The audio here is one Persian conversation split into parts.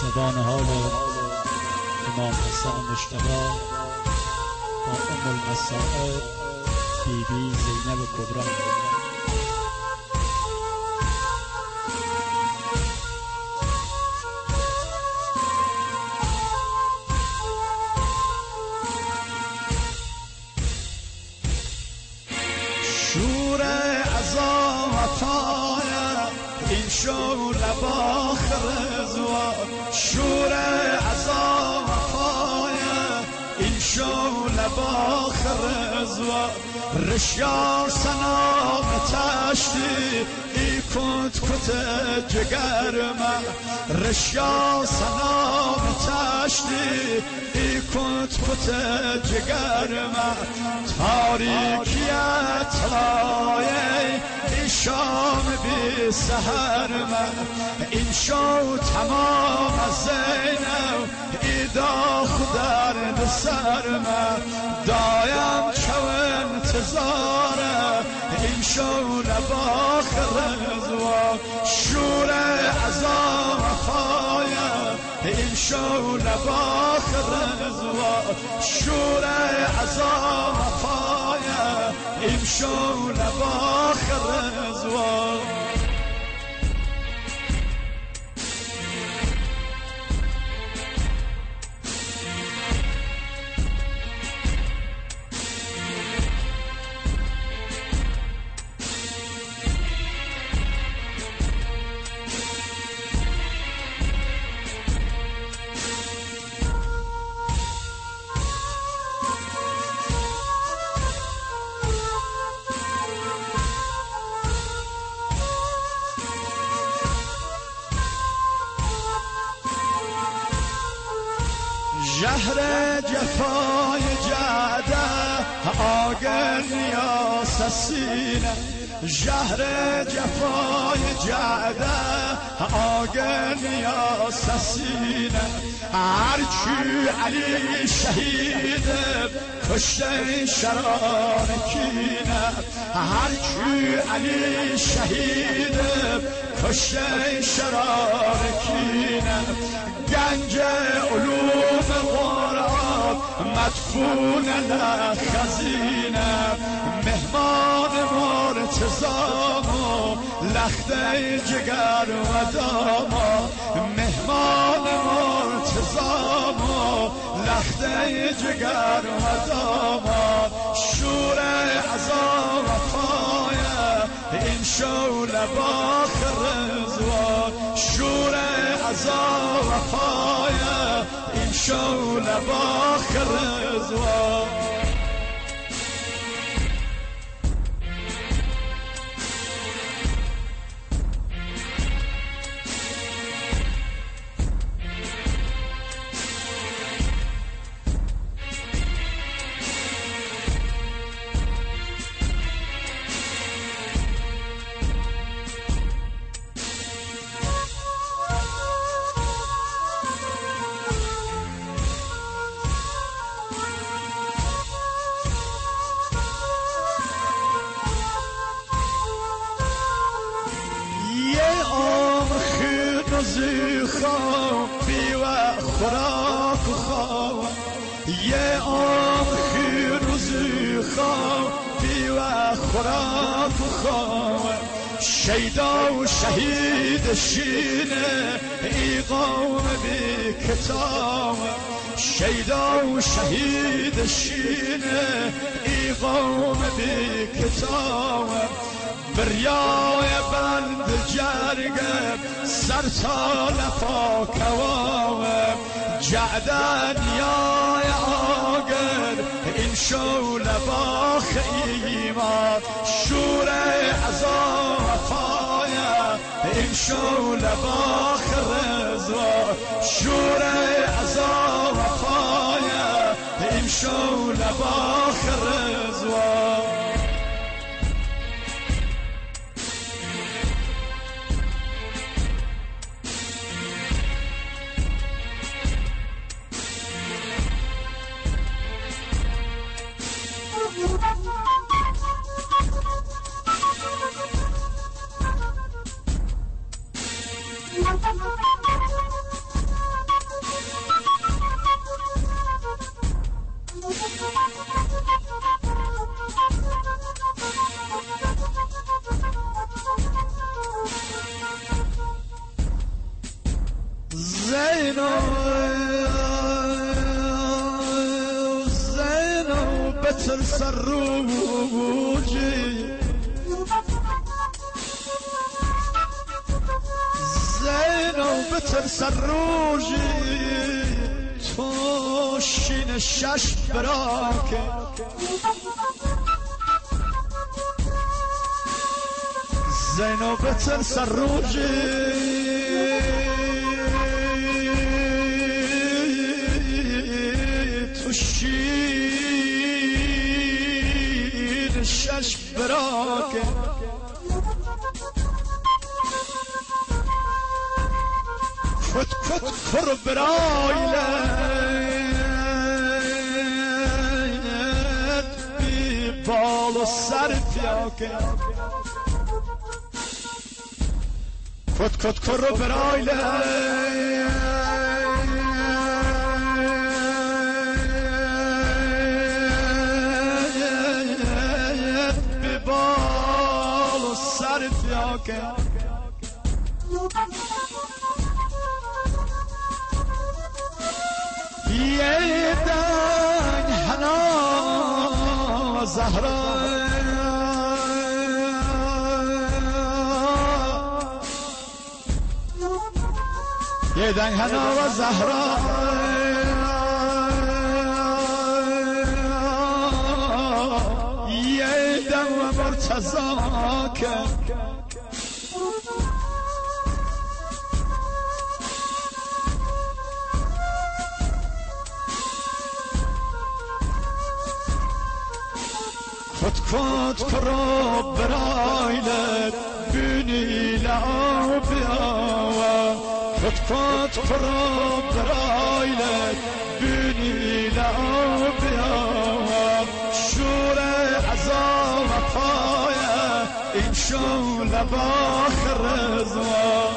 زبان حال امام حسن مجتبی با المصائب بی بی زینب کبری. شور عزا وفای این شور باخر زوار، شور عزا وفای این شور باخر زوار، رشیا سنام تشتی ای کت کت جگر من، رشیا سنام تشتی ای کت کت جگر من، تاریکیت لایه ای شام بی سهر من، این شو تمام از زینب ای داخ درد سر من، دایم چو انتظاره این شو نباخر زوا، شور عزا وفایه این شو نباخر زوا، شور عزا وفایه این شو نباخر زوا. جهر جفای جعده آگر نیاس سینه، جهر جفای جعده آگر نیاس سینه، هرچی علی شهید کشته شرار کینه، هرچی علی شهید کشته شرار کینه، گنج علوم قرآن مدفون لخزینه، مهمان مرتضام و لخته جگر و داما، مهمان مرتضام و لخته جگر و داما، شور عزا وفایه این شو لباخر زوار، شور عزا وفایه این شو لباخر زوار. خوابی و خوراک و خواب، یه آخی روزی خوابی و خوراک و خواب، شیدا و شهید شینه ای قوم بی کتاب، شیدا و شهید شینه ای قوم بی کتاب، بریای بند جرگه سر تا لفا کوام، جعدن یای آگر این شو لباخ ایمان، شور عزا وفایه این شو لباخ رضا، شور عزا وفایه این شو لباخ رضا. زينو بترس الروجي زينو بترس الروجي توشين الشاش براكي زينو بترس الروجي توشين الشاش براكي كت كت كر برايلت ببال السر فياكي كت كت كر برايلت ببال السر فياكي يدن هنا زهراء يدن هنا وزهراء يدن ومرتزاك كت كت كرب برايلت بني لعبيا كت كت كرب برايلت بني لعبيا شور عزام فايا إن شاء لباخر زوا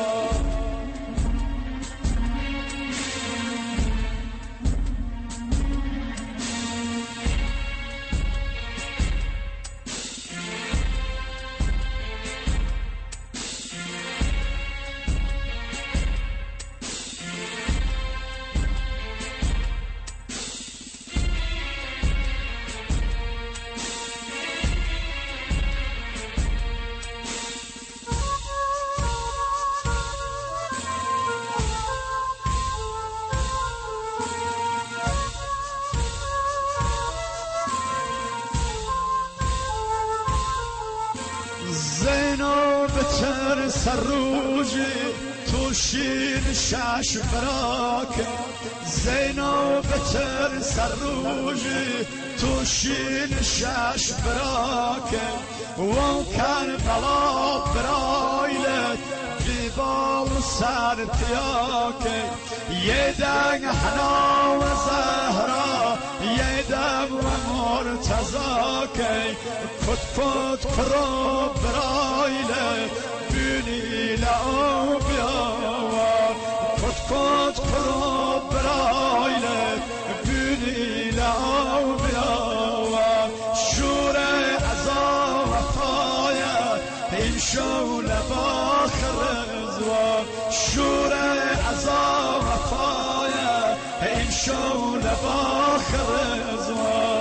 زينو بترس الروجي توشين شاش براك زينو بترس الروجي توشين شاش براك وكان بلا برايلت ببال سرتياك يدن حنا وزهرا يدن ومرتزاك كت كت كرب برايلت بني لعبيا كت كت كرب برايلت بني لعبيا شور عزا وفايا إن شاء لباخر زوا شور عزا وفايا إن شاء لباخر زوا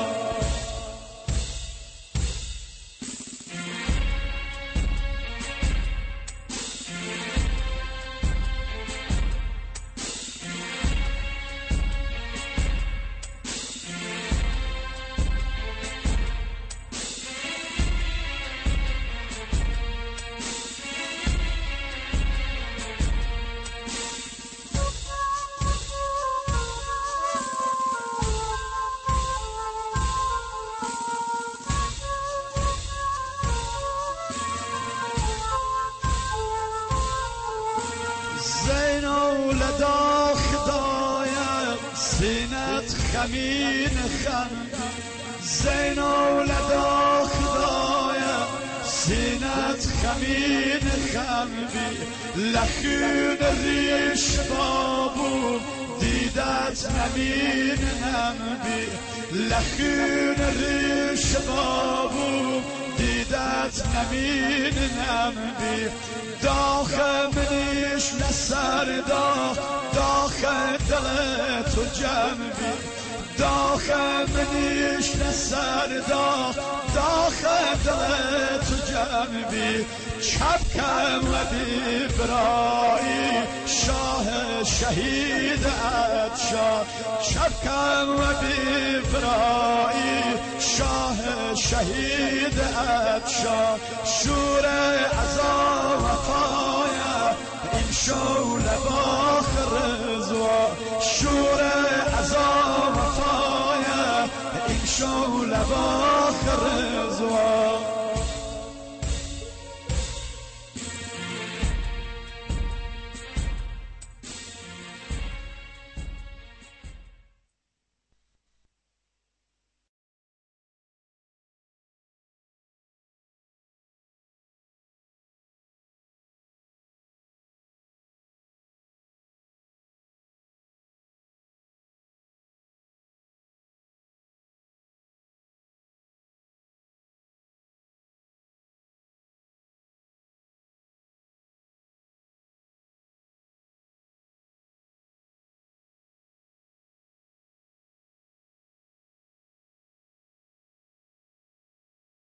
لدا خدايا سينة خمين خم زينو لدا خدايا سينة خمين خم بي لخون ريش بابو دیدت نبینم بی لخون ریش بابو دیدت نبینم جمع بی داخل منیش لسر داخل دل تو جمع بی داخل منیش لسر داخل دل تو جمع بی چپ کم و بی برایی شاه شهید عطشان چپ کم و بی برایی شاه شهید عطشان شور عزا وفایا این شول باخر رضوا شور عزا وفایا این شول باخر رضوا